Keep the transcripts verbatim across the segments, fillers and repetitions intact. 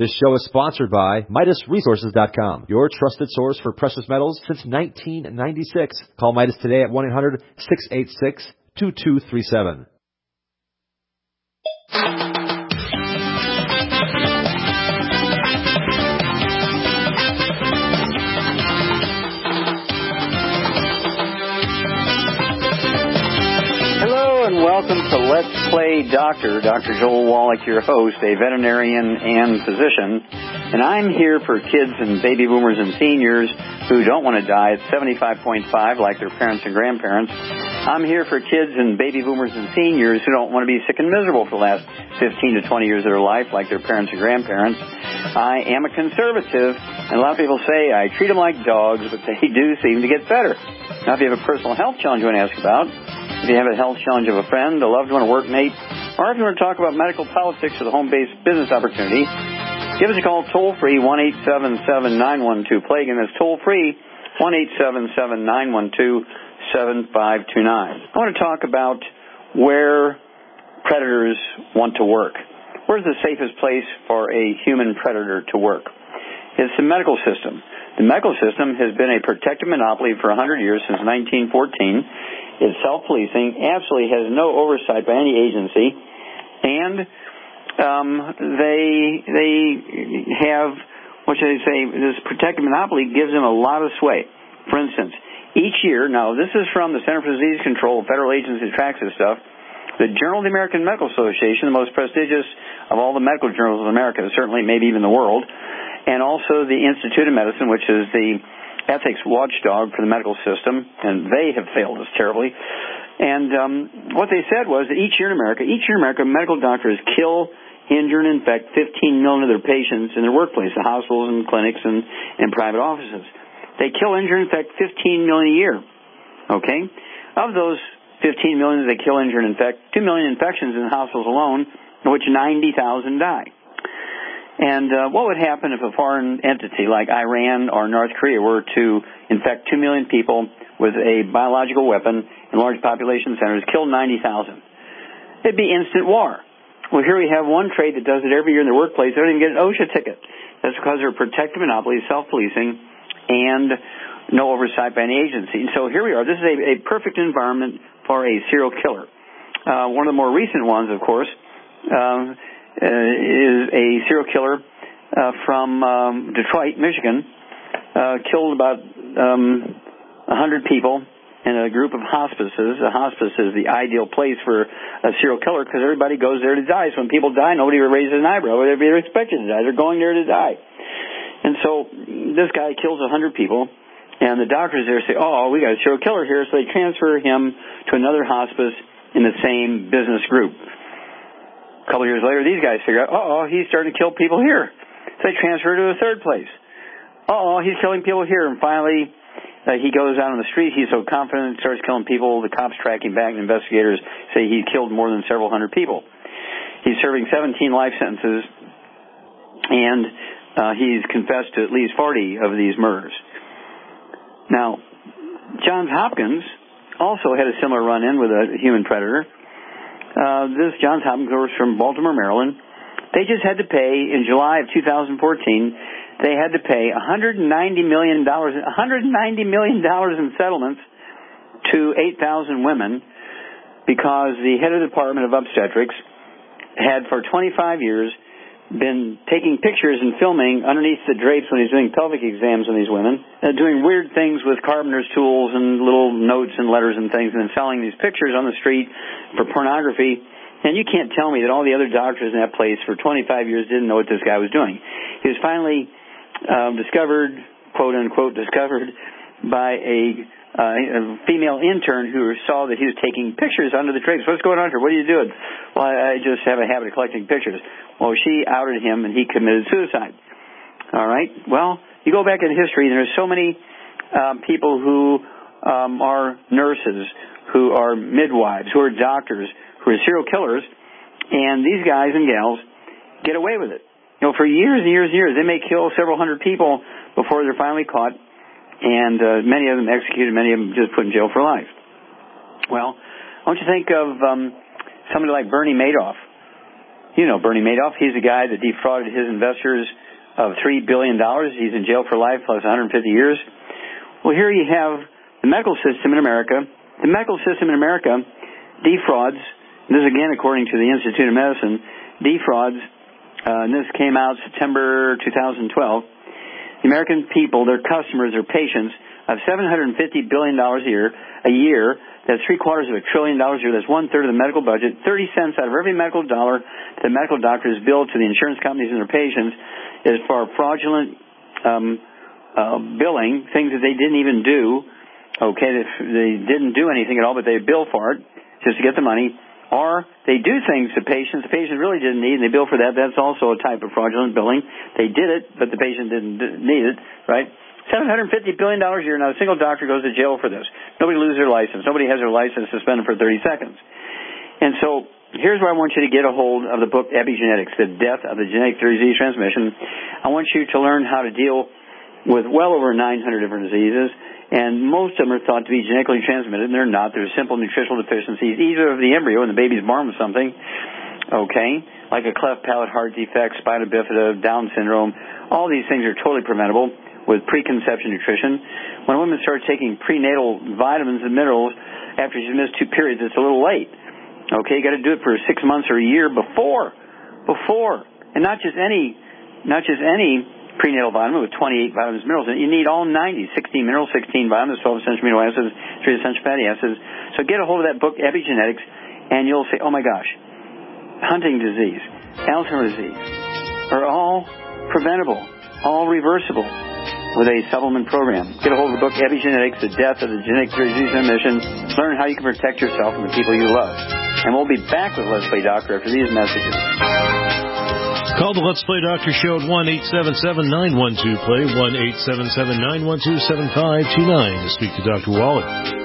This show is sponsored by Midas Resources dot com, your trusted source for precious metals since nineteen ninety-six. Call Midas today at one eight hundred, six eight six, two two three seven. Welcome to Let's Play Doctor. Doctor Joel Wallach, your host, a veterinarian and physician. And I'm here for kids and baby boomers and seniors who don't want to die at seventy-five point five like their parents and grandparents. I'm here for kids and baby boomers and seniors who don't want to be sick and miserable for the last fifteen to twenty years of their life like their parents and grandparents. I am a conservative, and a lot of people say I treat them like dogs, but they do seem to get better. Now, if you have a personal health challenge you want to ask about, if you have a health challenge of a friend, a loved one, a workmate, or if you want to talk about medical politics or the home-based business opportunity, give us a call toll-free, one eight seven seven, nine one two, PLAGUE, and that's toll-free, one eight seven seven, nine one two, seven five two nine. I want to talk about where predators want to work. Where's the safest place for a human predator to work? It's the medical system. The medical system has been a protected monopoly for one hundred years, since nineteen fourteen. It's self-policing, absolutely has no oversight by any agency, and um, they they have, what should I say, this protected monopoly gives them a lot of sway. For instance, each year, now this is from the Center for Disease Control, a federal agency that tracks this stuff, the Journal of the American Medical Association, the most prestigious of all the medical journals in America, certainly maybe even the world, and also the Institute of Medicine, which is the ethics watchdog for the medical system, and they have failed us terribly. And um, what they said was that each year in America, each year in America, medical doctors kill, injure, and infect fifteen million of their patients in their workplace, the hospitals and clinics and, and private offices. They kill, injure, and infect fifteen million a year. Okay? Of those fifteen million that they kill, injure, and infect, two million infections in the hospitals alone, in which ninety thousand die. And uh, what would happen if a foreign entity like Iran or North Korea were to infect two million people with a biological weapon in large population centers, kill ninety thousand? It'd be instant war. Well, here we have one trade that does it every year in their workplace. They don't even get an OSHA ticket. That's because they're protected monopoly, self-policing, and no oversight by any agency. And so here we are. This is a, a perfect environment for a serial killer. Uh, one of the more recent ones, of course, um, Uh, is a serial killer uh, from um, Detroit, Michigan, uh, killed about um, one hundred people in a group of hospices. A hospice is the ideal place for a serial killer because everybody goes there to die. So when people die, nobody raises an eyebrow. They're expected to die. They're going there to die. And so this guy kills one hundred people, and the doctors there say, oh, we got a serial killer here, so they transfer him to another hospice in the same business group. A couple of years later, these guys figure out, uh-oh, he's starting to kill people here. So they transfer to a third place. Uh-oh, he's killing people here. And finally, uh, he goes out on the street. He's so confident, starts killing people. The cops track him back, and investigators say he killed more than several hundred people. He's serving seventeen life sentences, and uh, he's confessed to at least forty of these murders. Now, Johns Hopkins also had a similar run-in with a human predator. Uh, this Johns Hopkins was from Baltimore, Maryland. They just had to pay, in July of two thousand fourteen, they had to pay one hundred ninety million dollars, one hundred ninety million dollars in settlements to eight thousand women because the head of the Department of Obstetrics had for twenty-five years been taking pictures and filming underneath the drapes when he's doing pelvic exams on these women, uh, doing weird things with carpenter's tools and little notes and letters and things, and then selling these pictures on the street for pornography. And you can't tell me that all the other doctors in that place for twenty-five years didn't know what this guy was doing. He was finally um, discovered, quote unquote, discovered by a, uh, a female intern who saw that he was taking pictures under the drapes. What's going on here? What are you doing? Well, I, I just have a habit of collecting pictures. Well, she outed him, and he committed suicide. All right? Well, you go back in history, and there's so many um, people who um, are nurses, who are midwives, who are doctors, who are serial killers, and these guys and gals get away with it. You know, for years and years and years, they may kill several hundred people before they're finally caught, and uh, many of them executed, many of them just put in jail for life. Well, I want you to think of um, somebody like Bernie Madoff. You know Bernie Madoff. He's the guy that defrauded his investors of three billion dollars. He's in jail for life plus one hundred fifty years. Well, here you have the medical system in America. The medical system in America defrauds, this is again according to the Institute of Medicine, defrauds, uh, and this came out September two thousand twelve, the American people, their customers, their patients, of seven hundred fifty billion dollars a year, a year. That's three quarters of a trillion dollars a year. That's one third of the medical budget. thirty cents out of every medical dollar the medical doctor is billed to the insurance companies and their patients is for fraudulent um, uh, billing, things that they didn't even do. Okay, they, they didn't do anything at all, but they bill for it just to get the money. Or they do things to patients the patient really didn't need, and they bill for that. That's also a type of fraudulent billing. They did it, but the patient didn't need it, right? seven hundred fifty billion dollars a year. Not a single doctor goes to jail for this. Nobody loses their license. Nobody has their license suspended for thirty seconds. And so here's where I want you to get a hold of the book Epigenetics, The Death of the Genetic Disease Transmission. I want you to learn how to deal with well over nine hundred different diseases, and most of them are thought to be genetically transmitted, and they're not. They're simple nutritional deficiencies, either of the embryo and the baby's born with something, okay, like a cleft palate, heart defect, spina bifida, Down syndrome. All these things are totally preventable with preconception nutrition. When a woman starts taking prenatal vitamins and minerals after she's missed two periods, it's a little late. Okay, you got to do it for six months or a year before, before, and not just any, not just any prenatal vitamin with twenty-eight vitamins and minerals. You need all ninety, sixteen minerals, sixteen vitamins, twelve essential amino acids, three essential fatty acids. So get a hold of that book, Epigenetics, and you'll say, oh my gosh, Huntington's disease, Alzheimer's disease are all preventable, all reversible with a supplement program. Get a hold of the book Epigenetics, The Death of the Genetic Disease Transmission. Learn how you can protect yourself and the people you love. And we'll be back with Let's Play Doctor after these messages. Call the Let's Play Doctor Show at one eight seven seven, nine one two, play, one eight seven seven, nine one two, seven five two nine to speak to Doctor Wallach.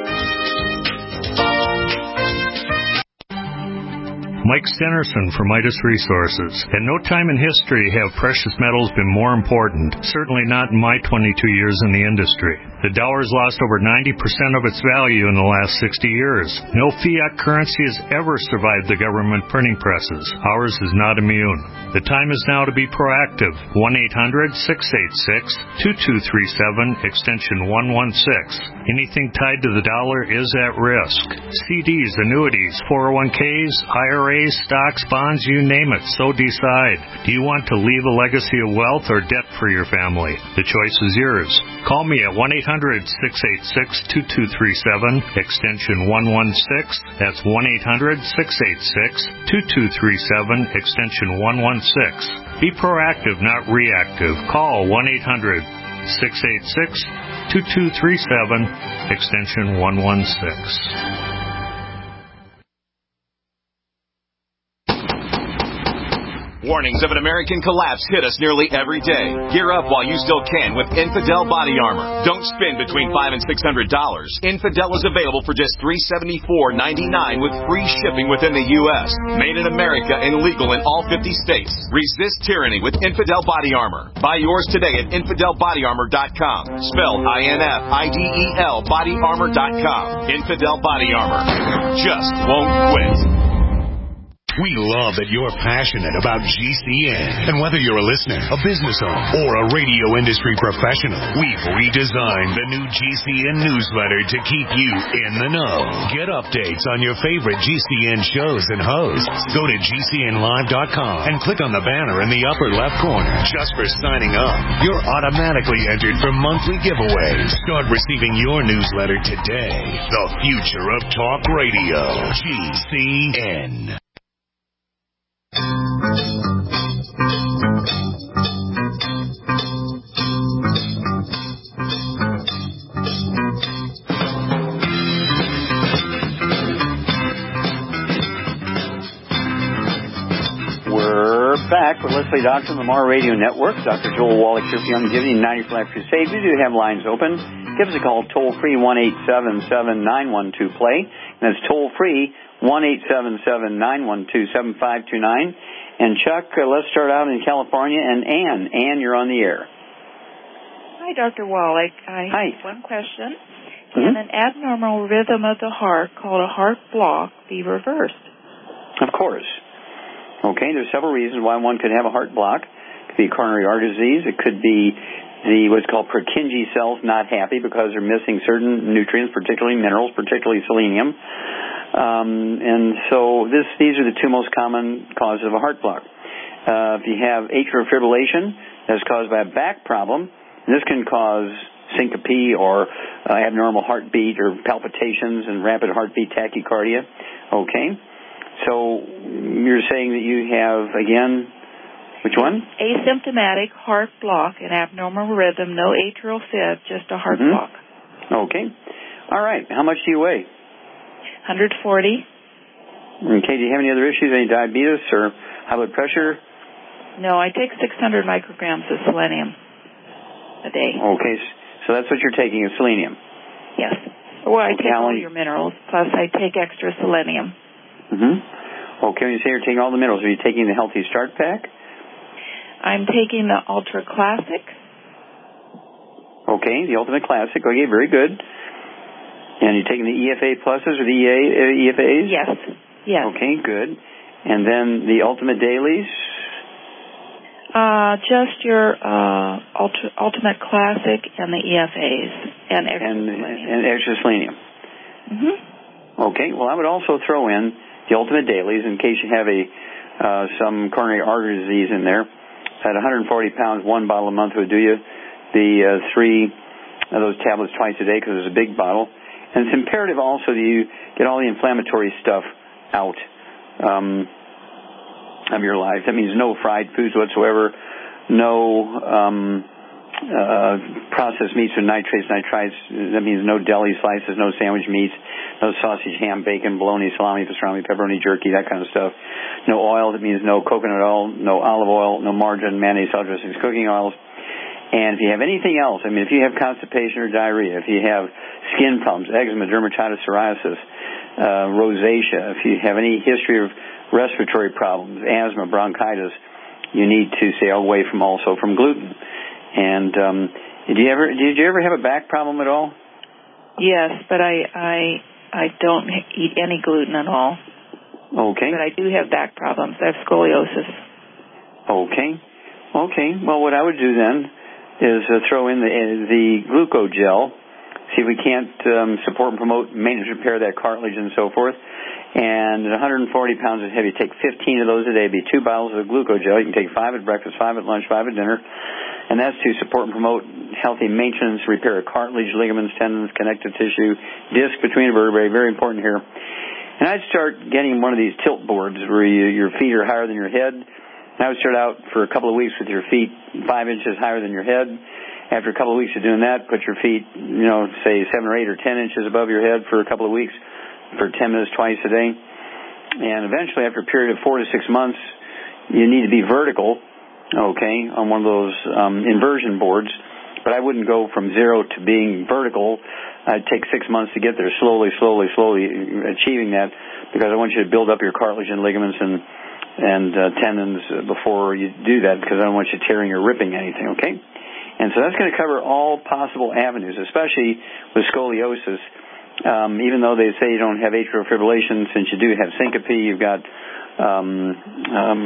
Mike Stenerson from Midas Resources. At no time in history have precious metals been more important, certainly not in my twenty-two years in the industry. The dollar has lost over ninety percent of its value in the last sixty years. No fiat currency has ever survived the government printing presses. Ours is not immune. The time is now to be proactive. one eight hundred, six eight six, two two three seven, extension one one six. Anything tied to the dollar is at risk. C Ds, annuities, four oh one Ks, I R As, stocks, bonds, you name it, so decide. Do you want to leave a legacy of wealth or debt for your family? The choice is yours. Call me at one eight hundred, six eight six, two two three seven, extension one one six. That's one eight hundred, six eight six, two two three seven, extension one one six. Be proactive, not reactive. Call one eight hundred, six eight six, two two three seven, extension one one six. Warnings of an American collapse hit us nearly every day. Gear up while you still can with Infidel Body Armor. Don't spend between five and six hundred dollars. Infidel is available for just three seventy-four ninety-nine with free shipping within the U S. Made in America and legal in all fifty states. Resist tyranny with Infidel Body Armor. Buy yours today at infidel body armor dot com. Spelled I N F I D E L body armor dot com. Infidel Body Armor. Just won't quit. We love that you're passionate about G C N. And whether you're a listener, a business owner, or a radio industry professional, we've redesigned the new G C N newsletter to keep you in the know. Get updates on your favorite G C N shows and hosts. Go to G C N live dot com and click on the banner in the upper left corner. Just for signing up, you're automatically entered for monthly giveaways. Start receiving your newsletter today. The future of talk radio. G C N. We're back with Let's Play Doctor on the Mar Radio Network. Doctor Joel Wallach here for Young Giving ninety for Life Crusade. We do have lines open. Give us a call toll free one eight seven seven, nine one two, play. And that's toll free one eight seven seven, nine one two, seven five two nine. And Chuck, uh, let's start out in California. And Ann, Ann, you're on the air. Hi, Doctor Wallach. I Hi. have one question. Mm-hmm. Can an abnormal rhythm of the heart called a heart block be reversed? Of course. Okay, there's several reasons why one could have a heart block. It could be coronary artery disease. It could be the what's called Purkinje cells not happy because they're missing certain nutrients, particularly minerals, particularly selenium. Um, and so this, these are the two most common causes of a heart block. Uh, if you have atrial fibrillation that's caused by a back problem, this can cause syncope or uh, abnormal heartbeat or palpitations and rapid heartbeat tachycardia. Okay. So you're saying that you have, again, which one? Asymptomatic heart block, an abnormal rhythm, no atrial fib, just a heart mm-hmm. block. Okay. All right. How much do you weigh? one hundred forty. Okay. Do you have any other issues, any diabetes or high blood pressure? No, I take six hundred micrograms of selenium a day. Okay. So that's what you're taking is selenium? Yes. Well, I okay, take all your minerals, plus I take extra selenium. Mm-hmm. Okay, when you say you're taking all the minerals, are you taking the Healthy Start Pack? I'm taking the Ultra Classic. Okay, the Ultimate Classic. Okay, very good. And you're taking the E F A pluses or the E A, uh, E F As? Yes. Yes. Okay, good. And then the Ultimate Dailies? Uh, just your uh, Ultra, Ultimate Classic and the E F As and extra and, selenium. And extra selenium. Mm-hmm. Okay, well, I would also throw in the Ultimate Dailies in case you have a uh, some coronary artery disease in there. At one hundred forty pounds, one bottle a month would do you. The uh, three of those tablets twice a day because it's a big bottle. And it's imperative also that you get all the inflammatory stuff out um, of your life. That means no fried foods whatsoever, no um, uh, processed meats with nitrates, nitrites. That means no deli slices, no sandwich meats, no sausage, ham, bacon, bologna, salami, pastrami, pepperoni, jerky, that kind of stuff. No oil. That means no coconut oil, no olive oil, no margarine, mayonnaise, salt dressings, cooking oils. And if you have anything else, I mean, if you have constipation or diarrhea, if you have skin problems, eczema, dermatitis, psoriasis, uh, rosacea, if you have any history of respiratory problems, asthma, bronchitis, you need to stay away from also from gluten. And um, did you ever did you ever have a back problem at all? Yes, but I I I don't eat any gluten at all. Okay. But I do have back problems. I have scoliosis. Okay. Okay. Well, what I would do then is uh, throw in the uh, the glucogel, see if we can't um, support and promote maintenance repair of that cartilage and so forth. And at one hundred forty pounds of heavy, take fifteen of those a day. It'd be two bottles of glucogel. You can take five at breakfast, five at lunch, five at dinner. And that's to support and promote healthy maintenance, repair of cartilage, ligaments, tendons, connective tissue, disc between vertebrae. Very important here. And I'd start getting one of these tilt boards where you, your feet are higher than your head. And I would start out for a couple of weeks with your feet five inches higher than your head. After a couple of weeks of doing that, put your feet, you know, say seven or eight or ten inches above your head for a couple of weeks for ten minutes twice a day. And eventually, after a period of four to six months, you need to be vertical, okay, on one of those um, inversion boards. But I wouldn't go from zero to being vertical. I'd take six months to get there, slowly, slowly, slowly achieving that, because I want you to build up your cartilage and ligaments and and uh, tendons before you do that, because I don't want you tearing or ripping anything, okay? And so that's going to cover all possible avenues, especially with scoliosis. Um, even though they say you don't have atrial fibrillation, since you do have syncope, you've got um, um,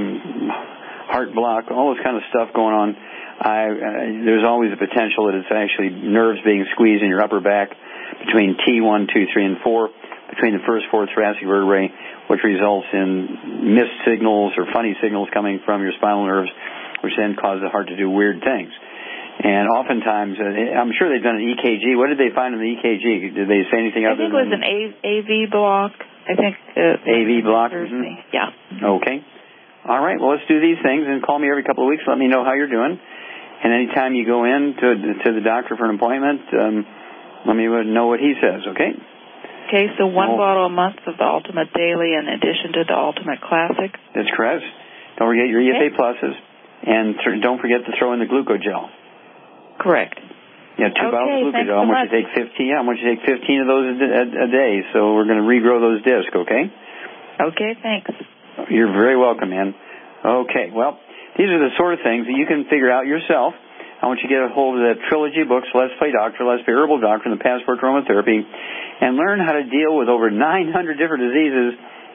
heart block, all this kind of stuff going on. I, uh, there's always a potential that it's actually nerves being squeezed in your upper back between T one, two, three, and four, between the first four thoracic vertebrae, which results in missed signals or funny signals coming from your spinal nerves, which then cause the heart to do weird things. And oftentimes, uh, I'm sure they've done an E K G. What did they find in the E K G? Did they say anything I other than... think it was an A, AV block. I think... Uh, A V block? Mm-hmm. Yeah. Okay. All right. Well, let's do these things and call me every couple of weeks. Let me know how you're doing. And anytime you go in to, to the doctor for an appointment, um, let me know what he says, okay? Okay, so one oh. bottle a month of the Ultimate Daily in addition to the Ultimate Classic? That's correct. Don't forget your E F A okay. pluses. And th- don't forget to throw in the glucogel. Correct. Yeah, two okay, bottles of glucogel. So I want much. you to take fifteen. Yeah, I want you to take fifteen of those a, a, a day. So we're going to regrow those discs, okay? Okay, thanks. You're very welcome, man. Okay, well, these are the sort of things that you can figure out yourself. I want you to get a hold of that trilogy books, Let's Play Doctor, Let's Play Herbal Doctor, and the Passport to Aromatherapy, and learn how to deal with over nine hundred different diseases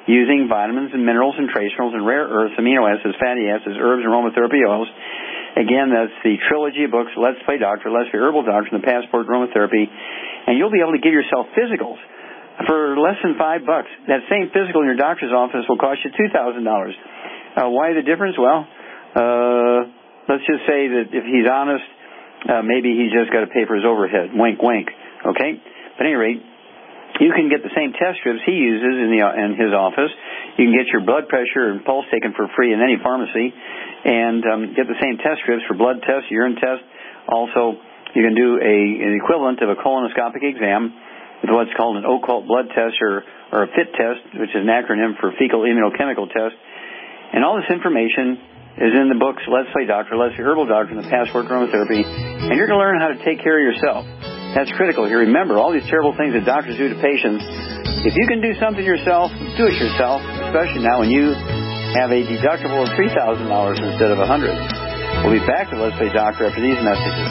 using vitamins and minerals and trace minerals and rare earths, amino acids, fatty acids, herbs, and aromatherapy oils. Again, that's the trilogy of books, Let's Play Doctor, Let's Be Herbal Doctor, and the Passport Aromatherapy. And you'll be able to give yourself physicals for less than five bucks. That same physical in your doctor's office will cost you two thousand dollars. Uh, why the difference? Well, uh, let's just say that if he's honest, uh, maybe he's just got to pay for his overhead. Wink, wink. Okay? But at any rate, you can get the same test strips he uses in, the, in his office. You can get your blood pressure and pulse taken for free in any pharmacy, and um, get the same test strips for blood tests, urine tests. Also, you can do a, an equivalent of a colonoscopic exam with what's called an occult blood test, or, or a FIT test, which is an acronym for fecal immunochemical test. And all this information is in the books Let's Play Doctor, Let's Be Herbal Doctor, and the Passport Aromatherapy. And you're going to learn how to take care of yourself. That's critical here. Remember, all these terrible things that doctors do to patients, if you can do something yourself, do it yourself, especially now when you have a deductible of three thousand dollars instead of one hundred dollars. We'll be back with Let's Play Doctor after these messages.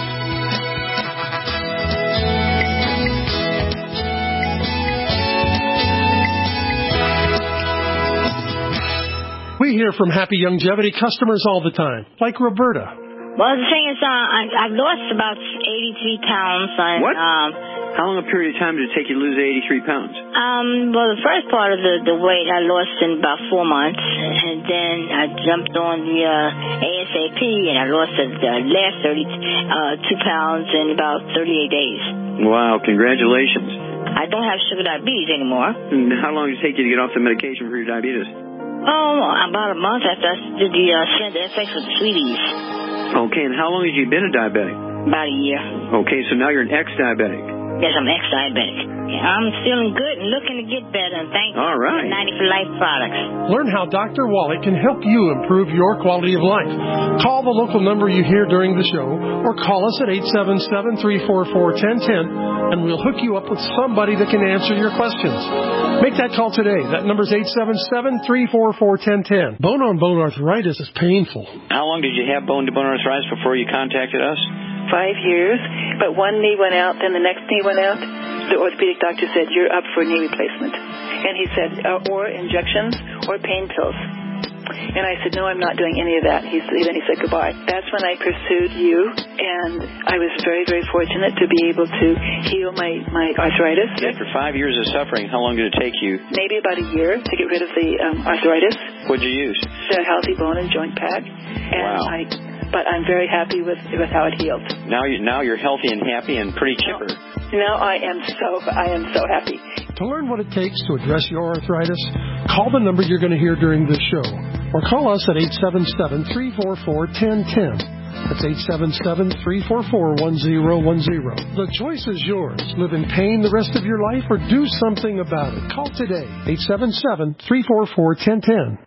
We hear from Happy Longevity customers all the time, like Roberta. Well, the thing is, uh, I, I've lost about eighty-three pounds. And, what? Um, How long a period of time did it take you to lose eighty-three pounds? Um, well, the first part of the, the weight I lost in about four months, and then I jumped on the uh, ASAP, and I lost the uh, last thirty, uh, two pounds in about thirty-eight days. Wow, congratulations. I don't have sugar diabetes anymore. And how long did it take you to get off the medication for your diabetes? Oh, about a month after I did the uh, Slender F X with the sweeties. Okay, and how long have you been a diabetic? About a year. Okay, so now you're an ex-diabetic. Yes, I'm ex-diabetic. Yeah, I'm feeling good and looking to get better, and thank you All right. for ninety for Life products. Learn how Doctor Wallach can help you improve your quality of life. Call the local number you hear during the show, or call us at eight seven seven, three four four, one zero one zero, and we'll hook you up with somebody that can answer your questions. Make that call today. That number's eight seven seven, three four four, one zero one zero. Bone-on-bone arthritis is painful. How long did you have bone-to-bone arthritis before you contacted us? Five years, but one knee went out, then the next knee went out. The orthopedic doctor said, you're up for knee replacement. And he said, uh, or injections or pain pills. And I said, no, I'm not doing any of that. He, then he said goodbye. That's when I pursued you, and I was very, very fortunate to be able to heal my, my arthritis. After five years of suffering, how long did it take you? Maybe about a year to get rid of the um, arthritis. What did you use? The Healthy Bone and Joint Pack. And wow. I... But I'm very happy with with how it healed. Now you now you're healthy and happy and pretty chipper. Now I am so I am so happy. To learn what it takes to address your arthritis, call the number you're going to hear during this show, or call us at eight seven seven, three four four, one zero one zero. That's eight seven seven, three four four, one zero one zero. The choice is yours. Live in pain the rest of your life, or do something about it. Call today, eight seven seven, three four four, one zero one zero.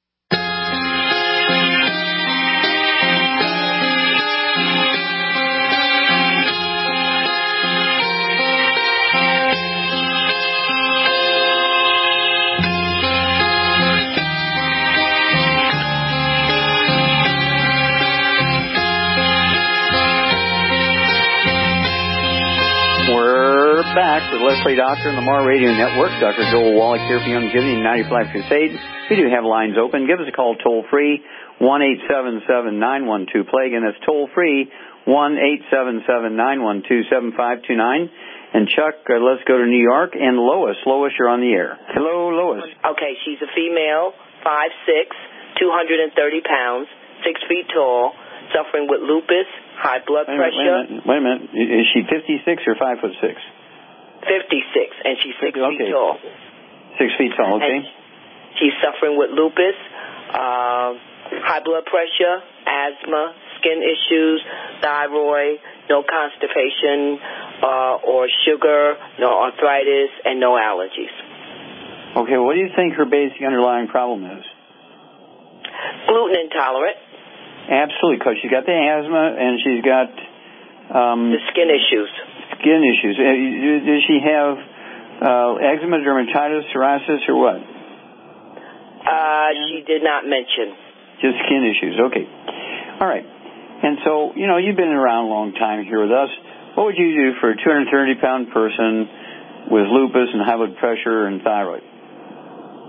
Back with Let's Play Doctor and the Mar Radio Network. Doctor Joel Wallach here for Longevity and ninety for Life Crusade. We do have lines open. Give us a call toll free, one eight seven seven, nine one two, play. Again, that's toll free, one eight seven seven, nine one two, seven five two nine. And Chuck, uh, let's go to New York. And Lois. Lois, you're on the air. Hello, Lois. Okay, she's a female, five six, two hundred thirty pounds, six feet tall, suffering with lupus, high blood wait pressure. Minute, wait a minute. Wait a minute. Is she fifty-six or five foot six? fifty-six, and she's six okay. feet tall. Six feet tall, okay. And she's suffering with lupus, uh, high blood pressure, asthma, skin issues, thyroid, no constipation uh, or sugar, no arthritis, and no allergies. Okay, what do you think her basic underlying problem is? Gluten intolerant. Absolutely, because she's got the asthma and she's got... Um, the skin issues. Skin issues. Does she have uh, eczema, dermatitis, psoriasis, or what? Uh, she did not mention. Just skin issues. Okay. All right. And so, you know, you've been around a long time here with us. What would you do for a two hundred thirty pound person with lupus and high blood pressure and thyroid?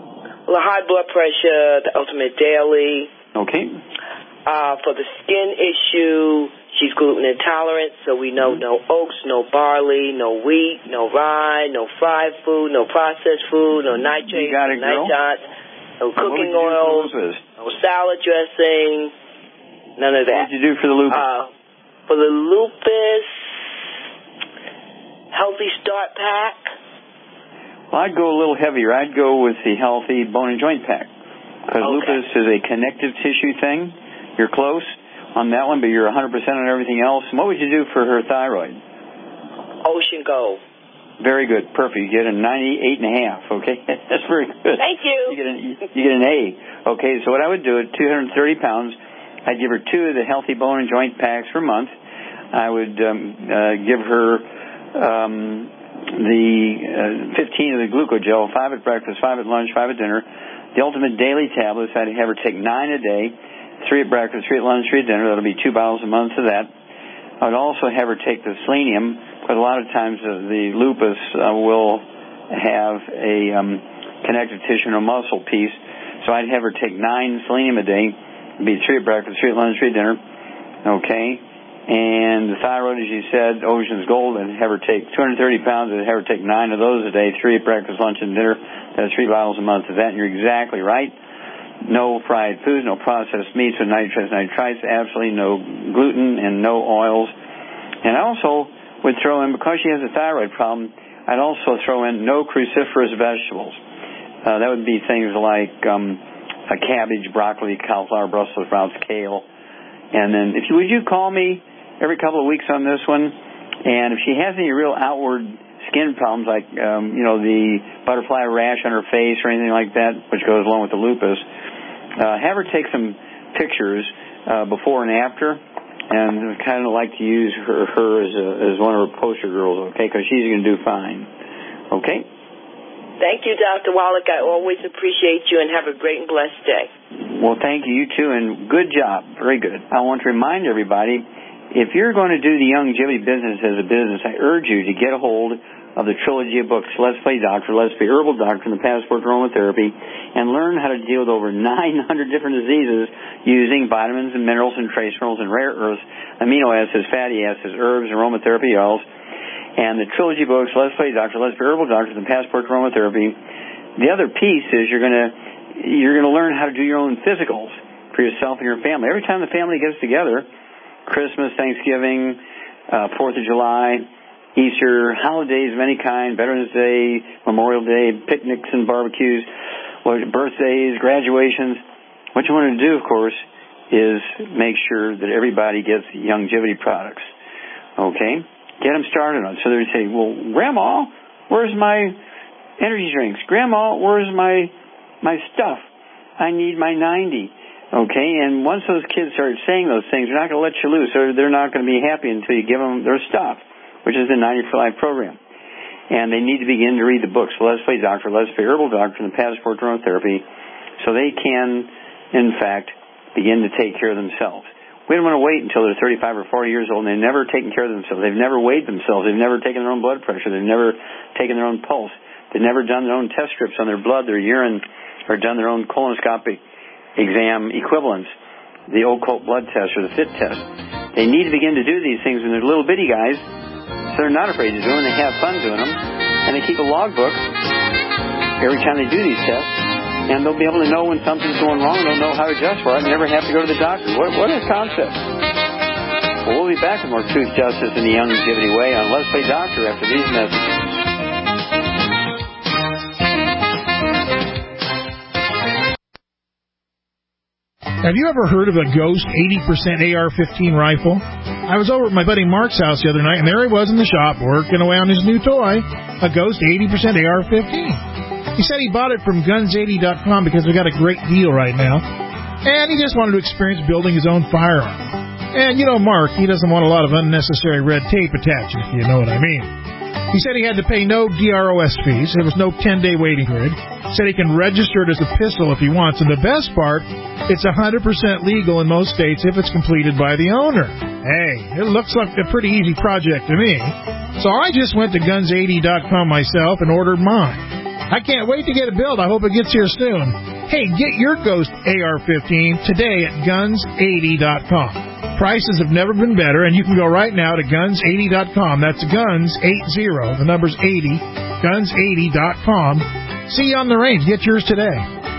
Well, the high blood pressure, the Ultimate Daily. Okay. Uh, for the skin issue, she's gluten intolerant, so we know mm-hmm. no oats, no barley, no wheat, no rye, no fried food, no processed food, no nitrates, no nitrates, no cooking oils, no salad dressing, none of that. What did you do for the lupus? Uh, for the lupus, Healthy Start Pack. Well, I'd go a little heavier. I'd go with the Healthy Bone and Joint Pack. Because okay. lupus is a connective tissue thing. You're close on that one, but you're one hundred percent on everything else. And what would you do for her thyroid? Ocean Gold. Very good. Perfect. You get a ninety-eight and a half, okay? That's very good. Thank you. You get an, you get an A. Okay, so what I would do at two hundred thirty pounds, I'd give her two of the Healthy Bone and Joint Packs per month. I would um, uh, give her um, the uh, fifteen of the Glucogel, five at breakfast, five at lunch, five at dinner. The Ultimate Daily tablets, I'd have her take nine a day. Three at breakfast, three at lunch, three at dinner. That'll be two bottles a month of that. I would also have her take the selenium, but a lot of times uh, the lupus uh, will have a um, connective tissue and a muscle piece. So I'd have her take nine selenium a day. It'd be three at breakfast, three at lunch, three at dinner. Okay. And the thyroid, as you said, Ocean's Gold, I'd have her take two hundred thirty pounds. I'd have her take nine of those a day, three at breakfast, lunch, and dinner. That's three bottles a month of that. And you're exactly right. No fried foods, no processed meats with nitrates, nitrites, absolutely no gluten and no oils. And I also would throw in, because she has a thyroid problem, I'd also throw in no cruciferous vegetables. Uh, that would be things like um, a cabbage, broccoli, cauliflower, Brussels sprouts, kale. And then if you, would you call me every couple of weeks on this one? And if she has any real outward skin problems like, um, you know, the butterfly rash on her face or anything like that, which goes along with the lupus, uh, have her take some pictures uh, before and after, and kind of like to use her, her as, a, as one of her poster girls, okay, because she's going to do fine. Okay? Thank you, Doctor Wallach. I always appreciate you, and have a great and blessed day. Well, thank you. You too, and good job. Very good. I want to remind everybody, if you're going to do the longevity business as a business, I urge you to get a hold of the trilogy of books, Let's Play Doctor, Let's Play Herbal Doctor, and the Passport to Aromatherapy, and learn how to deal with over nine hundred different diseases using vitamins and minerals and trace minerals and rare earths, amino acids, fatty acids, herbs, and aromatherapy oils. And the trilogy books, Let's Play Doctor, Let's Play Herbal Doctor, and the Passport to Aromatherapy. The other piece is you're going to you're going to learn how to do your own physicals for yourself and your family. Every time the family gets together, Christmas, Thanksgiving, uh, Fourth of July, Easter, holidays of any kind, Veterans Day, Memorial Day, picnics and barbecues, birthdays, graduations. What you want to do, of course, is make sure that everybody gets longevity products. Okay? Get them started on it. So they say, well, Grandma, where's my energy drinks? Grandma, where's my my stuff? I need my ninety. Okay? And once those kids start saying those things, they're not going to let you loose. Or they're not going to be happy until you give them their stuff, which is the ninety for Life program. And they need to begin to read the books, Let's Play Doctor, Let's Play Herbal Doctor, and the Passport to Aromatherapy, so they can, in fact, begin to take care of themselves. We don't want to wait until they're thirty-five or forty years old and they've never taken care of themselves. They've never weighed themselves. They've never taken their own blood pressure. They've never taken their own pulse. They've never done their own test strips on their blood, their urine, or done their own colonoscopic exam equivalents, the occult blood test or the FIT test. They need to begin to do these things when they're little bitty guys, so they're not afraid to do them. They have fun doing them, and they keep a logbook every time they do these tests, and they'll be able to know when something's going wrong. They'll know how to adjust for it and never have to go to the doctor. What, what a concept. Well, we'll be back with more Truth, Justice, and the Longevity Way on Let's Play Doctor after these messages. Have you ever heard of a Ghost eighty percent A R fifteen rifle? I was over at my buddy Mark's house the other night, and there he was in the shop working away on his new toy, a Ghost eighty percent A R fifteen. He said he bought it from guns eighty dot com because we got a great deal right now, and he just wanted to experience building his own firearm. And, you know, Mark, he doesn't want a lot of unnecessary red tape attached, if you know what I mean. He said he had to pay no D R O S fees. There was no ten-day waiting period. He said he can register it as a pistol if he wants. And the best part, it's one hundred percent legal in most states if it's completed by the owner. Hey, it looks like a pretty easy project to me. So I just went to guns eighty dot com myself and ordered mine. I can't wait to get it built. I hope it gets here soon. Hey, get your Ghost A R fifteen today at guns eighty dot com. Prices have never been better, and you can go right now to guns eighty dot com. That's guns eighty, the number's eighty, guns eighty dot com. See you on the range. Get yours today.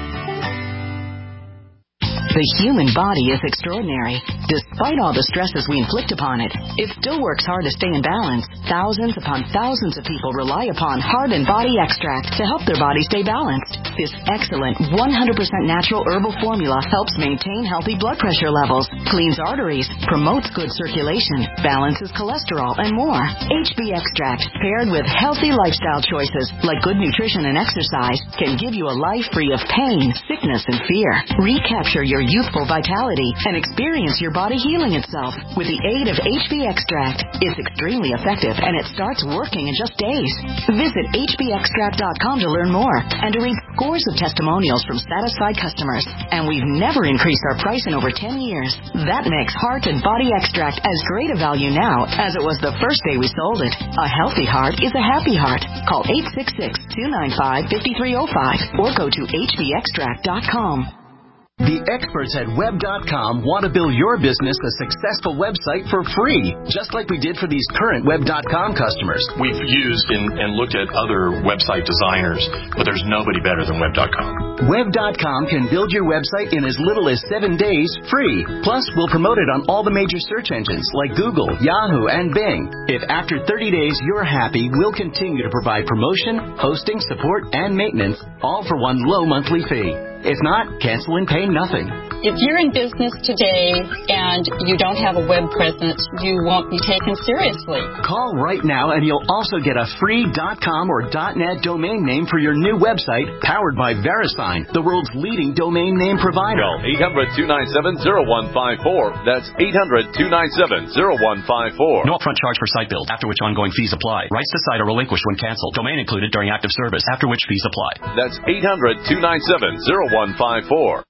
The human body is extraordinary. Despite all the stresses we inflict upon it, it still works hard to stay in balance. Thousands upon thousands of people rely upon Heart and Body Extract to help their body stay balanced. This excellent one hundred percent natural herbal formula helps maintain healthy blood pressure levels, cleans arteries, promotes good circulation, balances cholesterol, and more. H B Extract, paired with healthy lifestyle choices like good nutrition and exercise, can give you a life free of pain, sickness, and fear. Recapture your youthful vitality and experience your body healing itself with the aid of H B Extract. It's extremely effective and it starts working in just days. Visit H B extract dot com to learn more and to read scores of testimonials from satisfied customers. And we've never increased our price in over ten years. That makes Heart and Body Extract as great a value now as it was the first day we sold it. A healthy heart is a happy heart. Call eight six six, two nine five, five three zero five or go to H B extract dot com. The experts at web dot com want to build your business a successful website for free, just like we did for these current web dot com customers. We've used and, and looked at other website designers, but there's nobody better than web dot com. web dot com can build your website in as little as seven days free. Plus, we'll promote it on all the major search engines like Google, Yahoo, and Bing. If after thirty days you're happy, we'll continue to provide promotion, hosting, support, and maintenance, all for one low monthly fee. If not, cancel and pay nothing. If you're in business today and you don't have a web presence, you won't be taken seriously. Call right now and you'll also get a free .com or .net domain name for your new website powered by VeriSign, the world's leading domain name provider. Call eight hundred, two nine seven, zero one five four. That's eight hundred, two nine seven, zero one five four. No upfront charge for site build, after which ongoing fees apply. Rights to site are relinquished when canceled. Domain included during active service, after which fees apply. That's eight hundred, two nine seven, zero one five four.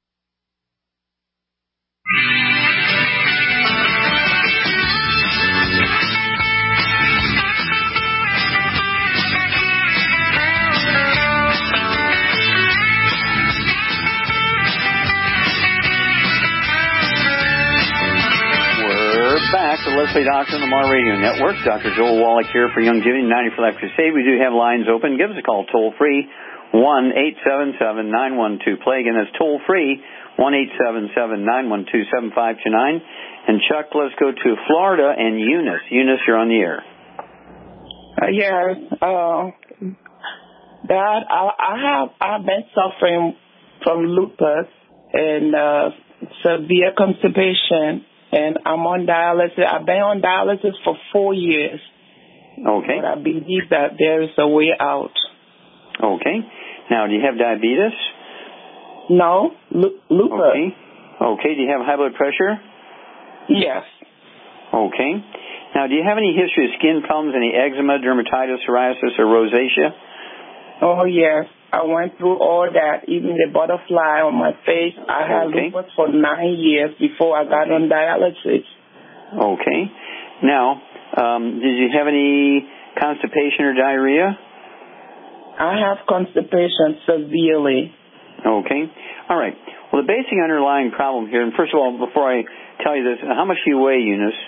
Back to Let's Play Doctor on the Mar Radio Network. Doctor Joel Wallach here for Youngevity ninety for Life Crusade. We do have lines open. Give us a call toll free, one eight seven seven, nine one two, play. Again, that's toll free, one eight seven seven, nine one two, seven five two nine. And Chuck, let's go to Florida and Eunice. Eunice, you're on the air. Uh, yes, uh, Dad, I, I have I've been suffering from lupus and uh, severe constipation. And I'm on dialysis. I've been on dialysis for four years. Okay. But I believe that there is a way out. Okay. Now, do you have diabetes? No. L- lupus. Okay. Okay. Do you have high blood pressure? Yes. Okay. Now, do you have any history of skin problems, any eczema, dermatitis, psoriasis, or rosacea? Oh, yes. I went through all that, even the butterfly on my face. I had okay. lupus for nine years before I got on dialysis. Okay. Now, um, did you have any constipation or diarrhea? I have constipation severely. Okay. All right. Well, the basic underlying problem here, and first of all, before I tell you this, how much do you weigh, Eunice?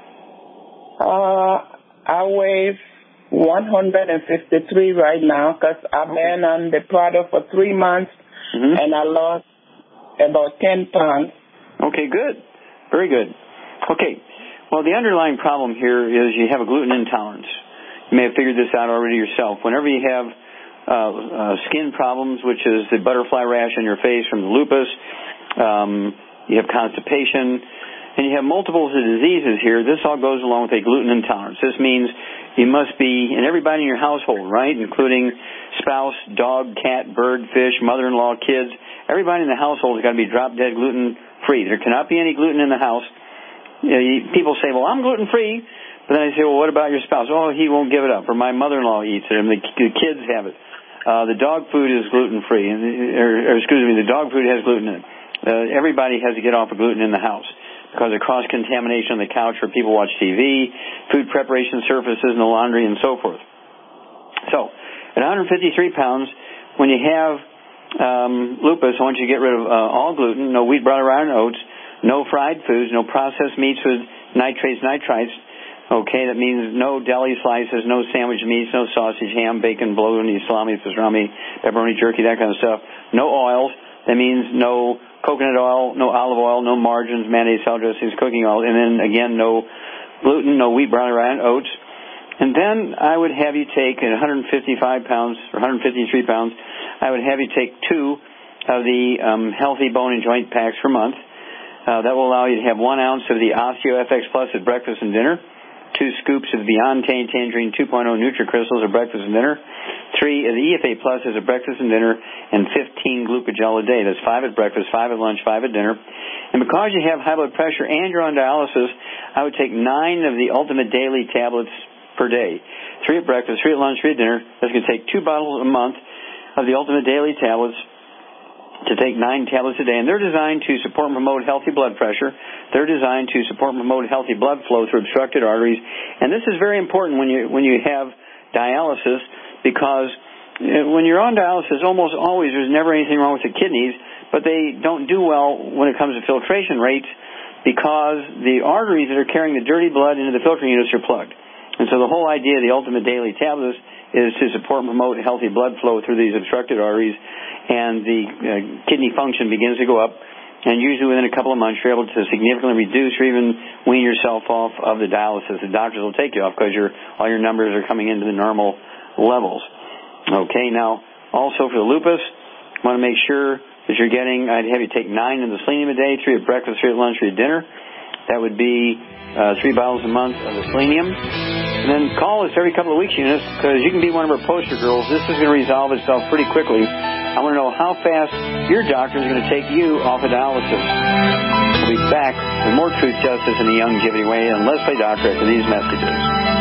Uh, I weigh one hundred fifty-three right now because I've been on the product for three months mm-hmm. and I lost about ten pounds. Okay, good. Very good. Okay. Well, the underlying problem here is you have a gluten intolerance. You may have figured this out already yourself. Whenever you have uh, uh, skin problems, which is the butterfly rash on your face from the lupus, um, you have constipation, and you have multiple diseases here, this all goes along with a gluten intolerance. This means you must be, and everybody in your household, right, including spouse, dog, cat, bird, fish, mother-in-law, kids, everybody in the household has got to be drop-dead gluten-free. There cannot be any gluten in the house. You know, you, people say, well, I'm gluten-free, but then I say, well, what about your spouse? Oh, he won't give it up, or my mother-in-law eats it, and the, the kids have it. Uh, the dog food is gluten-free, and, or, or excuse me, the dog food has gluten in it. Uh, everybody has to get off of gluten in the house, because of cross-contamination on the couch where people watch T V, food preparation surfaces in the laundry, and so forth. So, At one hundred fifty-three pounds, when you have um, lupus, I want you to get rid of uh, all gluten, no wheat, brown, rye, and oats, no fried foods, no processed meats with nitrates, nitrites. Okay, that means no deli slices, no sandwich meats, no sausage, ham, bacon, bologna, salami, pastrami, pepperoni, jerky, that kind of stuff. No oils. That means no coconut oil, no olive oil, no margarines, mayonnaise, salad dressings, cooking oil, and then again, no gluten, no wheat, brown, rye, and oats. And then I would have you take, at one hundred fifty-five pounds, or one hundred fifty-three pounds, I would have you take two of the um, healthy bone and joint packs per month. Uh, that will allow you to have one ounce of the OsteoFX Plus at breakfast and dinner, two scoops of Beyond Tangerine two point oh NutriCrystals at breakfast and dinner, three of the E F A Plus as a breakfast and dinner, and fifteen Glucogel a day. That's five at breakfast, five at lunch, five at dinner. And because you have high blood pressure and you're on dialysis, I would take nine of the Ultimate Daily tablets per day. Three at breakfast, three at lunch, three at dinner. That's going to take two bottles a month of the Ultimate Daily tablets to take nine tablets a day. And they're designed to support and promote healthy blood pressure. They're designed to support and promote healthy blood flow through obstructed arteries. And this is very important when you when you have dialysis, because when you're on dialysis, almost always there's never anything wrong with the kidneys, but they don't do well when it comes to filtration rates because the arteries that are carrying the dirty blood into the filtering units are plugged. And so the whole idea of the Ultimate Daily tablets is to support and promote healthy blood flow through these obstructed arteries, and the uh, kidney function begins to go up. And usually within a couple of months, you're able to significantly reduce or even wean yourself off of the dialysis. The doctors will take you off because your all your numbers are coming into the normal levels. Okay, now also for the lupus, I want to make sure that you're getting, I'd have you take nine of the selenium a day, three at breakfast, three at lunch, three at dinner. That would be uh, three bottles a month of the selenium. And then call us every couple of weeks, Eunice, because you can be one of our poster girls. This is going to resolve itself pretty quickly. I want to know how fast your doctor is going to take you off of dialysis. We'll be back with more Truth, Justice, and the Youngevity Way on Let's Play Doctor after these messages.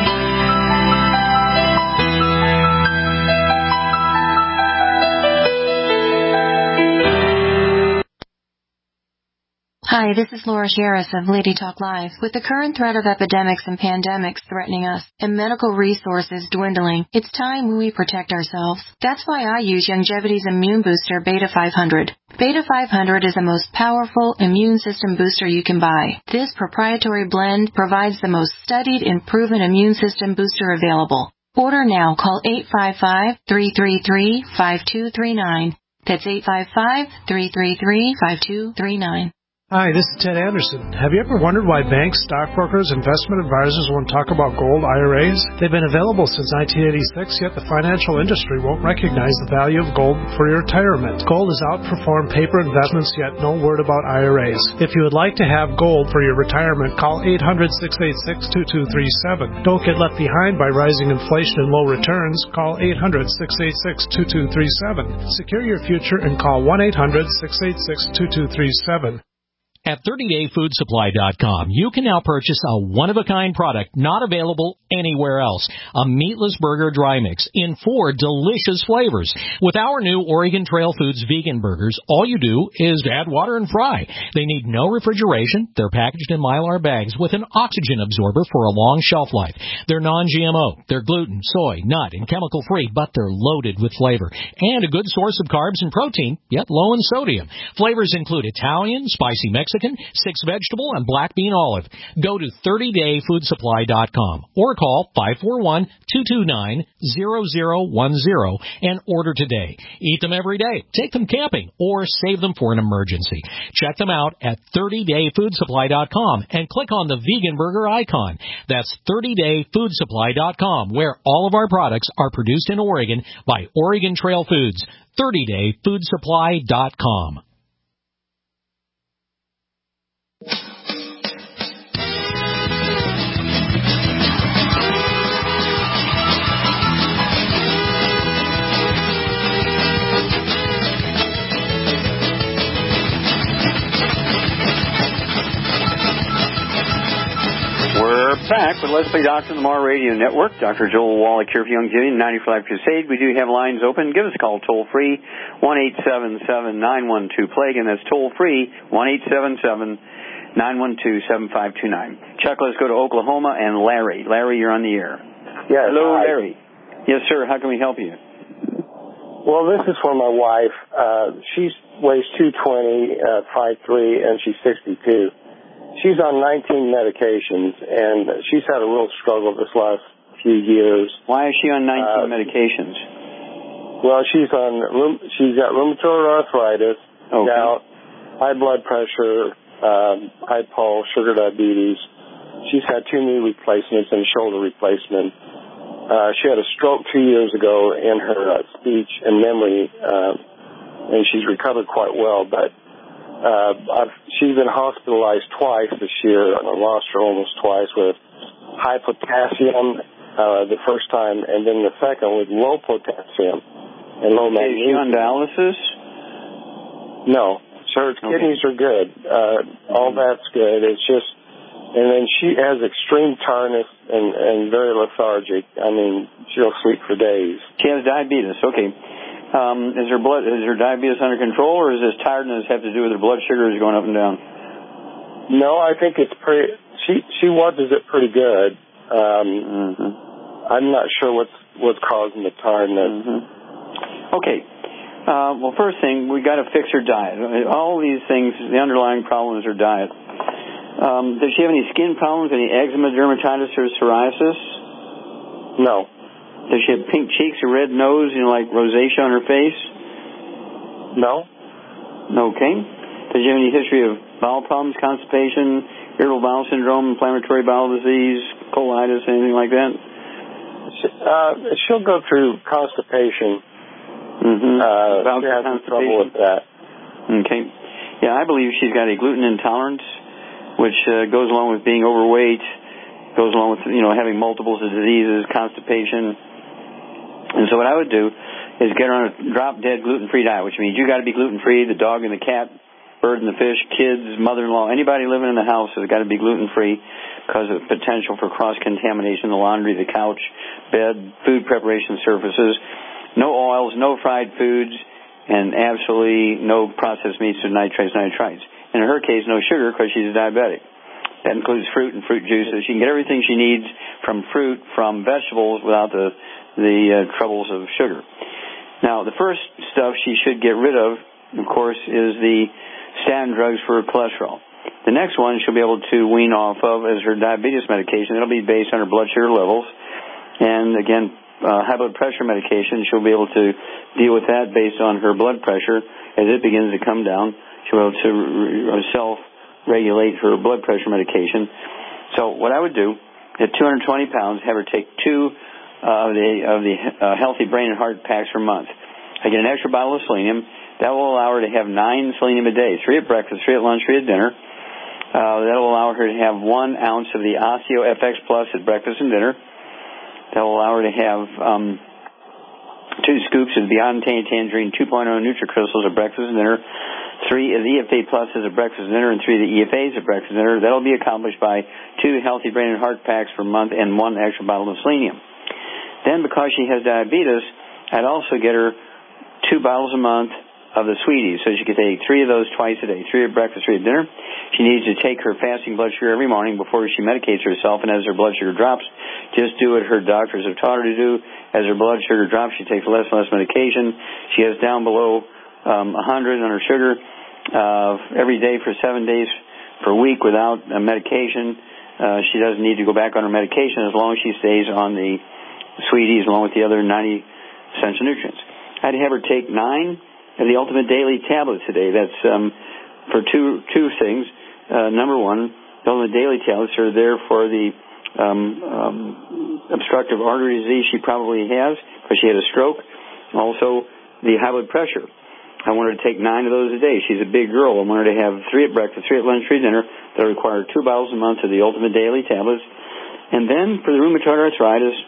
Hi, this is Laura Harris of Lady Talk Live. With the current threat of epidemics and pandemics threatening us and medical resources dwindling, it's time we protect ourselves. That's why I use Youngevity's immune booster Beta five hundred. Beta five hundred is the most powerful immune system booster you can buy. This proprietary blend provides the most studied and proven immune system booster available. Order now. Call eight five five, three three three, five two three nine. That's eight five five, three three three, five two three nine. Hi, this is Ted Anderson. Have you ever wondered why banks, stockbrokers, investment advisors won't talk about gold I R As? They've been available since nineteen eighty-six, yet the financial industry won't recognize the value of gold for your retirement. Gold has outperformed paper investments, yet no word about I R As. If you would like to have gold for your retirement, call eight hundred, six eight six, two two three seven. Don't get left behind by rising inflation and low returns. Call eight hundred, six eight six, two two three seven. Secure your future and call one eight hundred, six eight six, two two three seven. At thirty day food supply dot com, you can now purchase a one-of-a-kind product not available anywhere else. A meatless burger dry mix in four delicious flavors. With our new Oregon Trail Foods vegan burgers, all you do is add water and fry. They need no refrigeration. They're packaged in Mylar bags with an oxygen absorber for a long shelf life. They're non G M O. They're gluten, soy, nut, and chemical-free, but they're loaded with flavor. And a good source of carbs and protein, yet low in sodium. Flavors include Italian, spicy Mexican, six vegetable, and black bean olive. Go to thirty day food supply dot com or call five four one, two two nine, zero zero one zero and order today. Eat them every day, take them camping, or save them for an emergency. Check them out at thirty day food supply dot com and click on the vegan burger icon. That's thirty day food supply dot com, where all of our products are produced in Oregon by Oregon Trail Foods. thirty day food supply dot com. We're back with Let's Play Doctor on the Mar Radio Network. Doctor Joel Wallach here for Youngevity and ninety-four Life Crusade. We do have lines open. Give us a call toll free, one eight seven seven, nine one two, plague, and that's toll free, one eight seven seven, nine one two, seven five two nine. Chuck, let's go to Oklahoma and Larry. Larry, you're on the air. Yes. Hello, hi. Larry. Yes, sir. How can we help you? Well, this is for my wife. Uh, she weighs two twenty, uh, five three, and she's sixty-two. She's on nineteen medications, and she's had a real struggle this last few years. Why is she on nineteen uh, medications? Well, she's on. She's got rheumatoid arthritis, okay. gout, high blood pressure, um, high pulse, sugar diabetes. She's had two knee replacements and shoulder replacement. Uh, she had a stroke two years ago in her uh, speech and memory, uh, and she's recovered quite well. But uh, I've, she's been hospitalized twice this year, and I lost her almost twice with high potassium uh, the first time, and then the second with low potassium and low magnesium. Is she on dialysis? No, so her okay. kidneys are good. Uh, all that's good. It's just. And then she has extreme tiredness and, and very lethargic. I mean, she'll sleep for days. She has diabetes. Okay. Um, is her blood is her diabetes under control, or is this tiredness have to do with her blood sugars going up and down? No, I think it's pretty. She she watches it pretty good. Um, mm-hmm. I'm not sure what's what's causing the tiredness. Mm-hmm. Okay. Uh, well, first thing, we got to fix her diet. All these things, the underlying problem is her diet. Um, does she have any skin problems, any eczema, dermatitis, or psoriasis? No. Does she have pink cheeks, a red nose, you know, like rosacea on her face? No. Okay. Does she have any history of bowel problems, constipation, irritable bowel syndrome, inflammatory bowel disease, colitis, anything like that? Uh, she'll go through constipation. Mm-hmm. Uh, she has some trouble with that. Okay. Yeah, I believe she's got a gluten intolerance, which uh, goes along with being overweight, goes along with, you know, having multiples of diseases, constipation. And so what I would do is get her on a drop-dead gluten-free diet, which means you got to be gluten-free. The dog and the cat, bird and the fish, kids, mother-in-law, anybody living in the house has got to be gluten-free because of potential for cross-contamination, the laundry, the couch, bed, food preparation surfaces. No oils, no fried foods, and absolutely no processed meats or nitrates, nitrites. In her case, no sugar because she's a diabetic. That includes fruit and fruit juices. She can get everything she needs from fruit, from vegetables, without the the uh, troubles of sugar. Now, the first stuff she should get rid of, of course, is the statin drugs for cholesterol. The next one she'll be able to wean off of is her diabetes medication. It'll be based on her blood sugar levels. And, again, uh, high blood pressure medication, she'll be able to deal with that based on her blood pressure as it begins to come down. She'll be able to self-regulate her blood pressure medication. So what I would do, at two hundred twenty pounds, have her take two uh, of the, of the uh, healthy brain and heart packs per month. I get an extra bottle of selenium. That will allow her to have nine selenium a day, three at breakfast, three at lunch, three at dinner. Uh, that will allow her to have one ounce of the Osteo F X Plus at breakfast and dinner. That will allow her to have um, two scoops of Beyond Tangerine two point oh NutriCrystals at breakfast and dinner, three of the E F A Pluses at breakfast and dinner, and three of the E F As at breakfast and dinner. That will be accomplished by two healthy brain and heart packs per month and one extra bottle of selenium. Then, because she has diabetes, I'd also get her two bottles a month of the Sweeties, so she could take three of those twice a day, three at breakfast, three at dinner. She needs to take her fasting blood sugar every morning before she medicates herself, and as her blood sugar drops, just do what her doctors have taught her to do. As her blood sugar drops, she takes less and less medication. She has down below um, one hundred on her sugar uh, every day for seven days per week without a medication. Uh, she doesn't need to go back on her medication as long as she stays on the Sweeties along with the other ninety essential nutrients. I'd have her take nine of the Ultimate Daily tablets today. That's um, for two two things. Uh, number one, the Ultimate Daily tablets are there for the um, um, obstructive artery disease she probably has because she had a stroke. Also, the high blood pressure. I want her to take nine of those a day. She's a big girl. I want her to have three at breakfast, three at lunch, three at dinner. That require two bottles a month of the Ultimate Daily tablets. And then for the rheumatoid arthritis,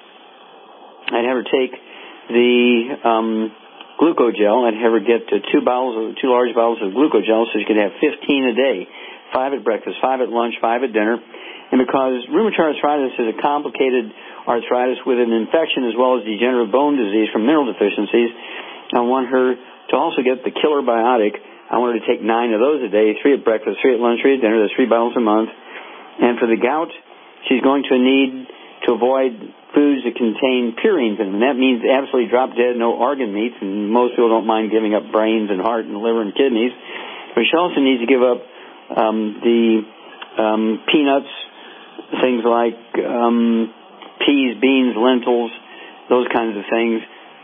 I'd have her take the um, Glucogel. I'd have her get to two bottles, of, two large bottles of Glucogel, so she could have fifteen a day, five at breakfast, five at lunch, five at dinner. And because rheumatoid arthritis is a complicated arthritis with an infection as well as degenerative bone disease from mineral deficiencies, I want her to also get the killer biotic. I want her to take nine of those a day, three at breakfast, three at lunch, three at dinner. That's three bottles a month. And for the gout, she's going to need to avoid foods that contain purines in them. And that means absolutely drop dead, no organ meats, and most people don't mind giving up brains and heart and liver and kidneys. But she also needs to give up um, the um, peanuts, things like um, peas, beans, lentils, those kinds of things.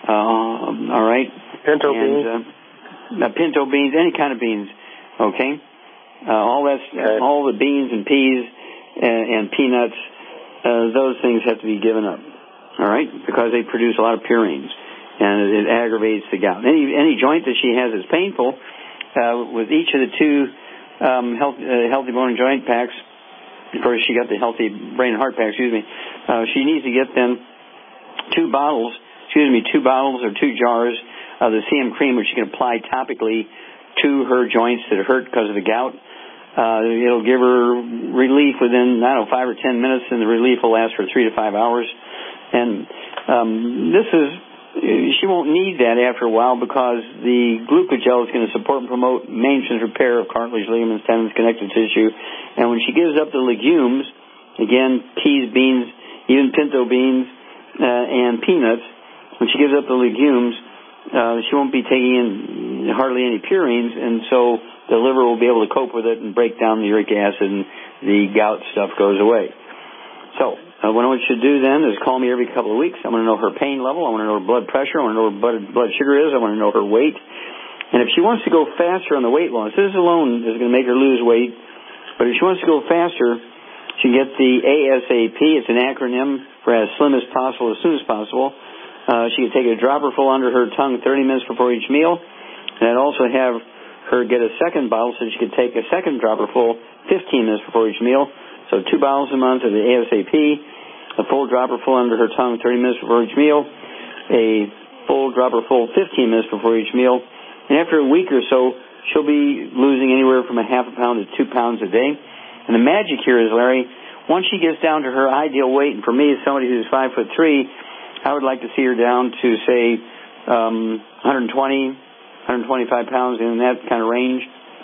Uh, all right? Pinto and, beans? Uh, pinto beans, any kind of beans, okay? Uh, all that's, okay. all the beans and peas and, and peanuts, Uh, those things have to be given up, all right, because they produce a lot of purines, and it, it aggravates the gout. Any any joint that she has is painful. Uh, with each of the two um, health, uh, healthy bone and joint packs, of course, she got the healthy brain and heart pack. Excuse me. Uh, she needs to get then two bottles. Excuse me, two bottles or two jars of the C M cream, which she can apply topically to her joints that hurt because of the gout. Uh, it'll give her relief within, I don't know, five or ten minutes, and the relief will last for three to five hours. And um, this is, she won't need that after a while because the glucogel is going to support and promote maintenance repair of cartilage, ligaments, tendons, connective tissue. And when she gives up the legumes, again, peas, beans, even pinto beans, uh, and peanuts, when she gives up the legumes, uh, she won't be taking in hardly any purines, and so the liver will be able to cope with it and break down the uric acid, and the gout stuff goes away. So, uh, what I want you to do then is call me every couple of weeks. I want to know her pain level. I want to know her blood pressure. I want to know what her blood, blood sugar is. I want to know her weight. And if she wants to go faster on the weight loss, this alone is going to make her lose weight. But if she wants to go faster, she can get the A S A P. It's an acronym for as slim as possible, as soon as possible. Uh, she can take a dropper full under her tongue thirty minutes before each meal. And I'd also have her get a second bottle so she could take a second dropper full fifteen minutes before each meal. So two bottles a month of the A S A P, a full dropper full under her tongue thirty minutes before each meal, a full dropper full fifteen minutes before each meal. And after a week or so, she'll be losing anywhere from a half a pound to two pounds a day. And the magic here is, Larry, once she gets down to her ideal weight, and for me as somebody who's five foot three, I would like to see her down to, say, um, one twenty, one twenty-five pounds, in that kind of range,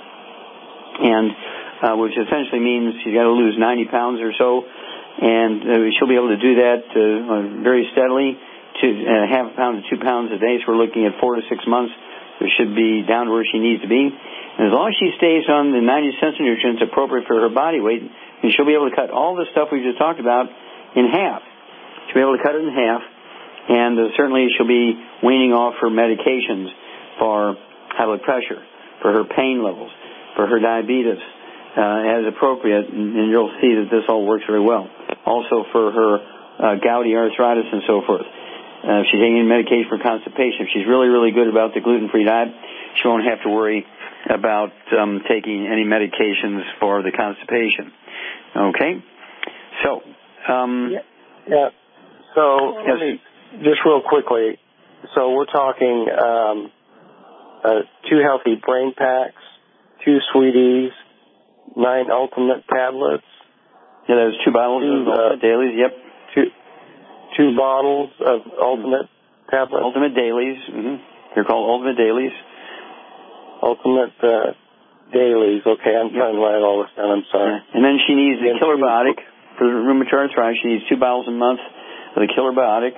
and uh, which essentially means she's got to lose ninety pounds or so, and uh, she'll be able to do that uh, very steadily, to uh, half a pound to two pounds a day. So we're looking at four to six months. It should be down to where she needs to be, and as long as she stays on the ninety essential nutrients appropriate for her body weight, and she'll be able to cut all the stuff we just talked about in half. She'll be able to cut it in half. And uh, certainly she'll be weaning off her medications for high blood pressure, for her pain levels, for her diabetes, uh, as appropriate, and, and you'll see that this all works very well. Also for her uh, gouty arthritis and so forth. Uh, if she's taking medication for constipation, if she's really, really good about the gluten-free diet, she won't have to worry about um, taking any medications for the constipation. Okay? So, um... Yeah. yeah. So, yes. let me... Just real quickly, so we're talking um, uh, two healthy brain packs, two sweeties, nine ultimate tablets. Yeah, there's two bottles two, of uh, ultimate dailies. Yep, two two bottles of ultimate tablets. Ultimate dailies. Mm-hmm. They're called ultimate dailies. Ultimate uh, dailies. Okay, I'm yep. trying to write all this down. I'm sorry. Yeah. And then she needs the Killer Biotic for rheumatoid arthritis. She needs two bottles a month of the Killer Biotic.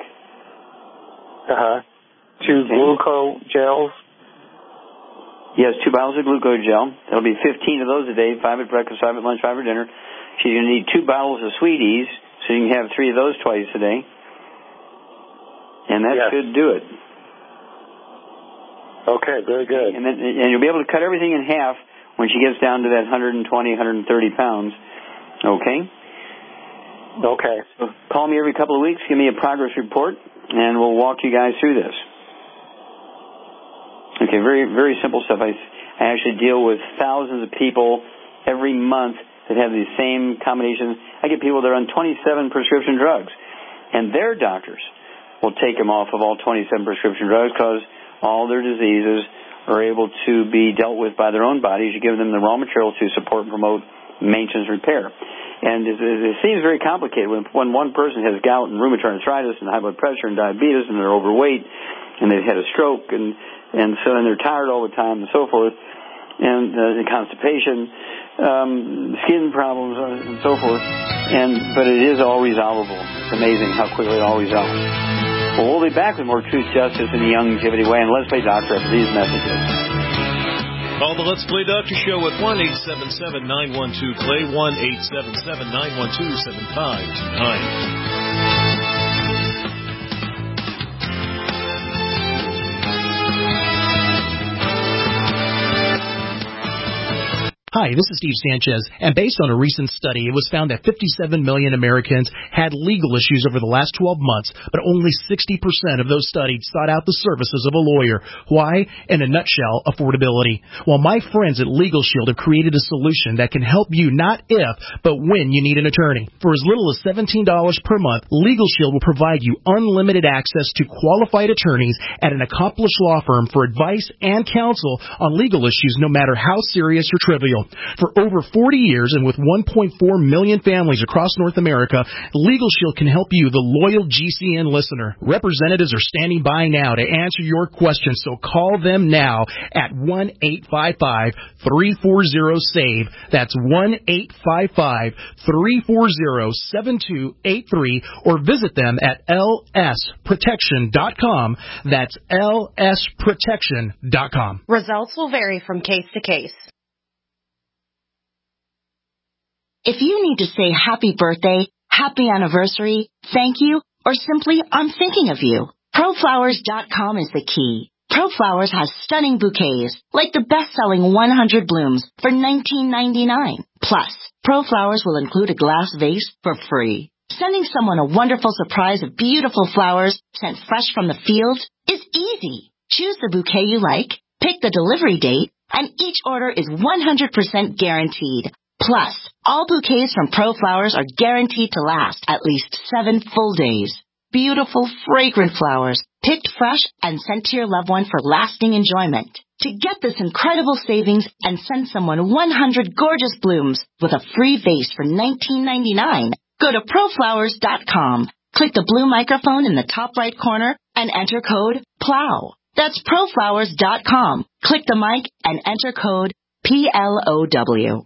Uh-huh. Two okay. gluco gels? Yes, two bottles of gluco gel. That'll be fifteen of those a day, five at breakfast, five at lunch, five at dinner. She's going to need two bottles of Sweeties, so you can have three of those twice a day. And that yes. should do it. Okay, very good. And, then, and you'll be able to cut everything in half when she gets down to that one twenty, one thirty pounds. Okay? Okay. So call me every couple of weeks, give me a progress report, and we'll walk you guys through this. Okay, very, very simple stuff. I, I actually deal with thousands of people every month that have these same combinations. I get people that are on twenty-seven prescription drugs, and their doctors will take them off of all twenty-seven prescription drugs because all their diseases are able to be dealt with by their own bodies. You give them the raw material to support and promote maintenance repair. And it, it seems very complicated when, when one person has gout and rheumatoid arthritis and high blood pressure and diabetes and they're overweight and they've had a stroke and, and so and they're tired all the time and so forth and uh, the constipation. um, skin problems and so forth. And but it is all resolvable. It's amazing how quickly it all resolves. Well, we'll be back with more Truth, Justice, in the Youngevity Way. And Let's Play Doctor after these messages. Call the Let's Play Doctor Show at one eight seven seven, nine one two, play, one eight seven seven, nine one two, seven five two nine. Hi, this is Steve Sanchez, and based on a recent study, it was found that fifty-seven million Americans had legal issues over the last twelve months, but only sixty percent of those studied sought out the services of a lawyer. Why? In a nutshell, affordability. Well, my friends at Legal Shield have created a solution that can help you not if, but when you need an attorney. For as little as seventeen dollars per month, Legal Shield will provide you unlimited access to qualified attorneys at an accomplished law firm for advice and counsel on legal issues, no matter how serious or trivial. For over forty years and with one point four million families across North America, Legal Shield can help you, the loyal G C N listener. Representatives are standing by now to answer your questions, so call them now at one eight five five, three four zero, SAVE. That's one eight five five, three four zero, seven two eight three, or visit them at L S protection dot com. That's L S protection dot com. Results will vary from case to case. If you need to say happy birthday, happy anniversary, thank you, or simply I'm thinking of you, Pro Flowers dot com is the key. ProFlowers has stunning bouquets, like the best-selling one hundred blooms for nineteen ninety-nine. Plus, ProFlowers will include a glass vase for free. Sending someone a wonderful surprise of beautiful flowers sent fresh from the field is easy. Choose the bouquet you like, pick the delivery date, and each order is one hundred percent guaranteed. Plus, all bouquets from ProFlowers are guaranteed to last at least seven full days. Beautiful, fragrant flowers, picked fresh and sent to your loved one for lasting enjoyment. To get this incredible savings and send someone one hundred gorgeous blooms with a free vase for nineteen ninety-nine, go to Pro Flowers dot com. Click the blue microphone in the top right corner and enter code PLOW. That's Pro Flowers dot com. Click the mic and enter code P L O W.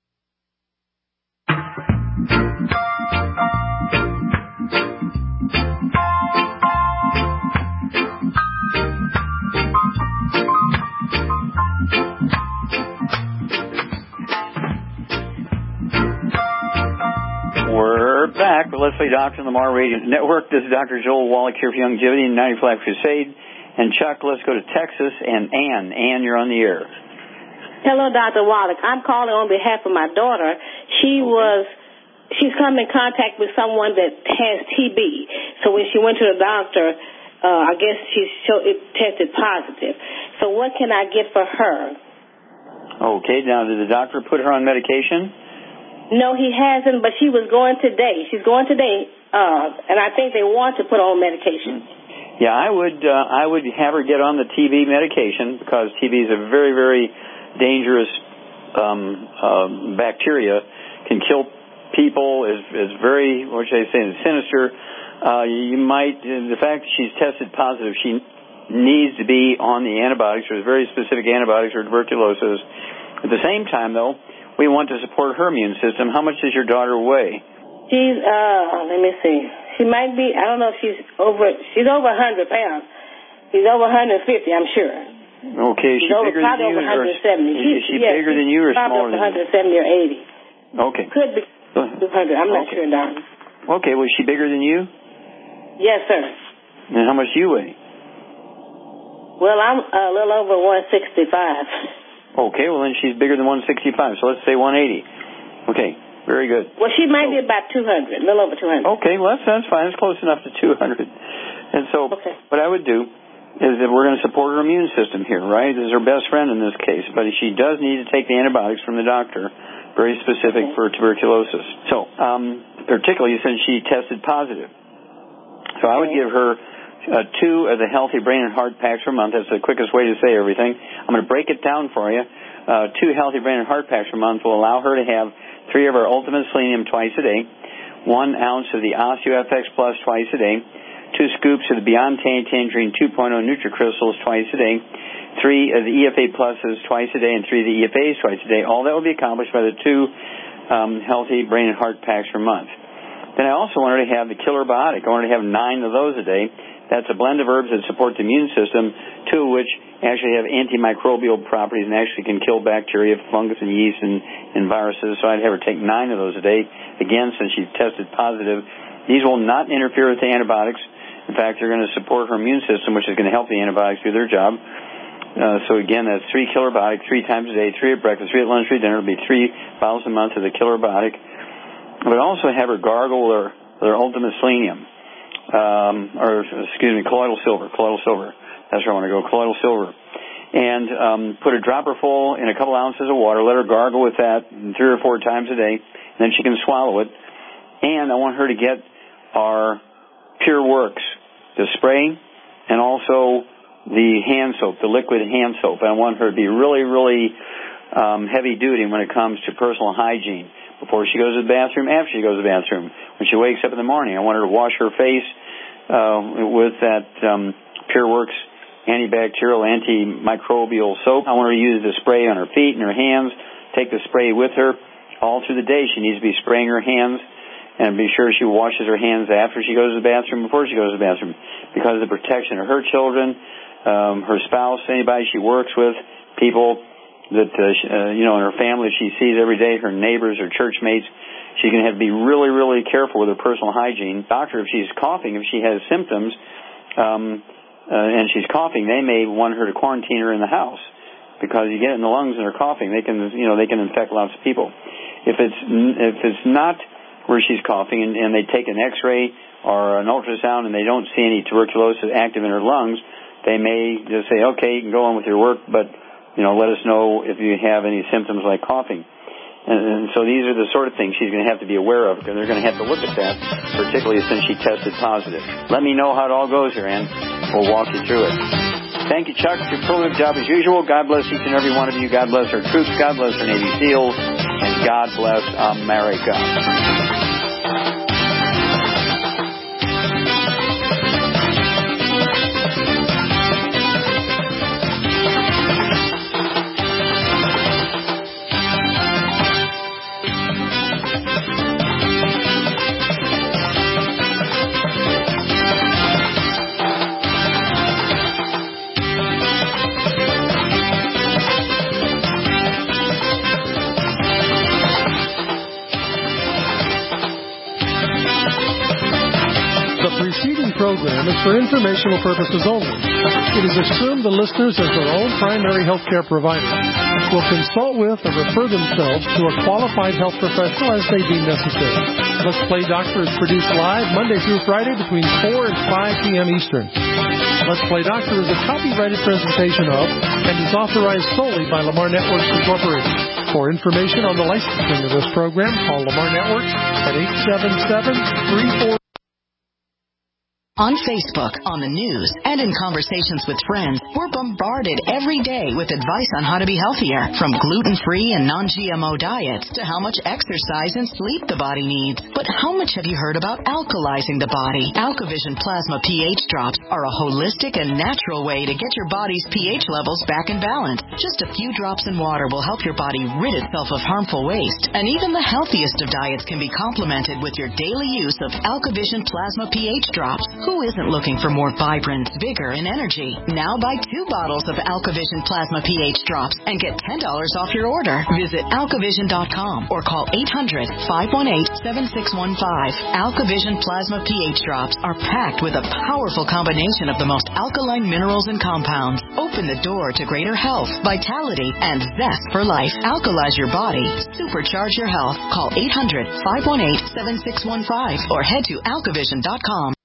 We're back with Let's Play Doctor on the Mar Radio Network. This is Doctor Joel Wallach here for Youngevity and ninety-five Crusade. And Chuck, let's go to Texas. And Ann, Ann, you're on the air. Hello, Doctor Wallach. I'm calling on behalf of my daughter. She okay. was, she's come in contact with someone that has T B. So when she went to the doctor, uh, I guess she showed, it tested positive. So what can I get for her? Okay. Now, did the doctor put her on medication? No, he hasn't, but she was going today. She's going today, uh, and I think they want to put her on medication. Yeah, I would uh, I would have her get on the T B medication because T B is a very, very dangerous um, uh, bacteria, can kill people, is, is very, what should I say, sinister. Uh, you might, the fact that she's tested positive, she needs to be on the antibiotics, or very specific antibiotics for tuberculosis. At the same time, though, we want to support her immune system. How much does your daughter weigh? She's, uh, let me see. She might be, I don't know if she's over, she's over one hundred pounds. She's over one hundred fifty, I'm sure. Okay, she's she over, bigger than you? Probably over one hundred seventy. Or, she, is she yes, bigger than you or smaller than you? Probably one hundred seventy or eighty. Okay. Could be two hundred. I'm not okay. sure, Don. Okay, was she bigger than you? Yes, sir. And how much do you weigh? Well, I'm a little over one sixty-five. Okay, well then she's bigger than one sixty-five, so let's say one eighty. Okay, very good. Well, she might be about two hundred, a little over two hundred. Okay, well that's, that's fine. It's close enough to two hundred. And so okay. what I would do is that we're going to support her immune system here, right? This is her best friend in this case, but she does need to take the antibiotics from the doctor, very specific okay. for tuberculosis. So, um, particularly since she tested positive. So I would give her uh, two of the Healthy Brain and Heart Packs per month. That's the quickest way to say everything. I'm going to break it down for you. Uh, two Healthy Brain and Heart Packs per month will allow her to have three of our Ultimate Selenium twice a day, one ounce of the OsteoFX Plus twice a day, two scoops of the Beyond Tangerine two point oh NutriCrystals twice a day, three of the E F A Pluses twice a day and three of the E F As twice a day. All that will be accomplished by the two um, healthy brain and heart packs per month. Then I also wanted to have the Killer Biotic. I wanted to have nine of those a day. That's a blend of herbs that support the immune system, two of which actually have antimicrobial properties and actually can kill bacteria, fungus, and yeast and, and viruses. So I'd have her take nine of those a day. Again, since she tested positive, these will not interfere with the antibiotics. In fact, they're going to support her immune system, which is going to help the antibiotics do their job. Uh, so again, that's three Killer Biotic, three times a day, three at breakfast, three at lunch, three at dinner. It'll be three bottles a month of the Killer Biotic. But also have her gargle their, their Ultimate Selenium. Um, or, excuse me, colloidal silver, colloidal silver. That's where I want to go, colloidal silver. And um, put a dropper full in a couple ounces of water. Let her gargle with that three or four times a day. And then she can swallow it. And I want her to get our Pure Works, the spray, and also the hand soap, the liquid hand soap. I want her to be really, really um, heavy duty when it comes to personal hygiene. Before she goes to the bathroom, after she goes to the bathroom. When she wakes up in the morning, I want her to wash her face uh, with that um, Pure Works antibacterial, antimicrobial soap. I want her to use the spray on her feet and her hands. Take the spray with her all through the day. She needs to be spraying her hands, and be sure she washes her hands after she goes to the bathroom, before she goes to the bathroom, because of the protection of her children, um, her spouse, anybody she works with, people that, uh, uh, you know, in her family she sees every day, her neighbors, her church mates. She's going to have to be really, really careful with her personal hygiene. Doctor, if she's coughing, if she has symptoms, um, uh, and she's coughing, they may want her to quarantine her in the house, because you get it in the lungs and they're coughing. They can, you know, they can infect lots of people. If it's, if it's not where she's coughing and, and they take an X-ray or an ultrasound and they don't see any tuberculosis active in her lungs, they may just say, okay, you can go on with your work, but you know, let us know if you have any symptoms like coughing. And, and so these are the sort of things she's going to have to be aware of, because they're going to have to look at that, particularly since she tested positive. Let me know how it all goes here, Ann. We'll walk you through it. Thank you, Chuck. Your prolific job as usual. God bless each and every one of you. God bless our troops. God bless our Navy SEALs. And God bless America. Program is for informational purposes only. It is assumed the listeners, as their own primary health care provider, will consult with or refer themselves to a qualified health professional as they deem necessary. Let's Play Doctor is produced live Monday through Friday between four and five p.m. Eastern. Let's Play Doctor is a copyrighted presentation of and is authorized solely by Lamar Networks Incorporated. For information on the licensing of this program, call Lamar Networks at eight seven seven, three four. On Facebook, on the news, and in conversations with friends, we're bombarded every day with advice on how to be healthier, from gluten-free and non-G M O diets to how much exercise and sleep the body needs. But how much have you heard about alkalizing the body? AlkaVision Plasma pH drops are a holistic and natural way to get your body's pH levels back in balance. Just a few drops in water will help your body rid itself of harmful waste, and even the healthiest of diets can be complemented with your daily use of AlkaVision Plasma pH drops. Who isn't looking for more vibrance, vigor, and energy? Now buy two bottles of AlkaVision Plasma pH drops and get ten dollars off your order. Visit alkavision dot com or call eight hundred, five one eight, seven six one five. AlkaVision Plasma pH drops are packed with a powerful combination of the most alkaline minerals and compounds. Open the door to greater health, vitality, and zest for life. Alkalize your body. Supercharge your health. Call eight hundred, five one eight, seven six one five or head to alkavision dot com.